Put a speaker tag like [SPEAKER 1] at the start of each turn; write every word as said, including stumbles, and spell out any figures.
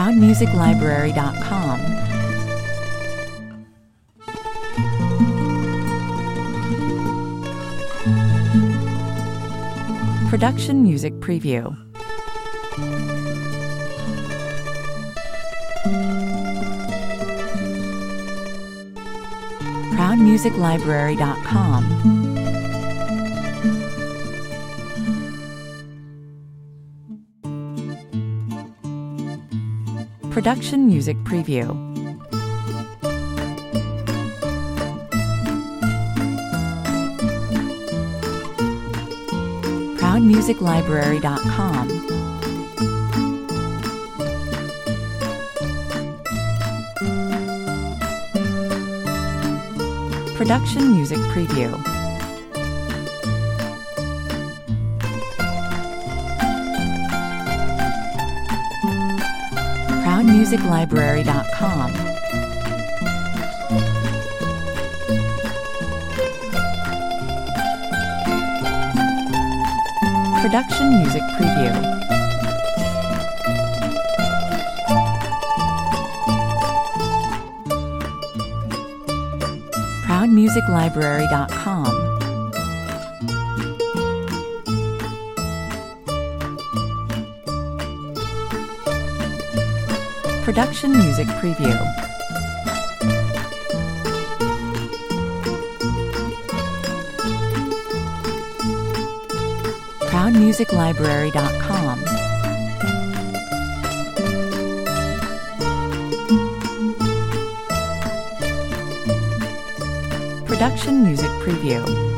[SPEAKER 1] proud music library dot com. Production Music Preview. proud music library dot com. Production Music Preview. proud music library dot com. Production Music Preview. proud music library dot com. Production Music Preview. proud music library dot com. Production Music Preview. proud music library dot com. Production Music Preview.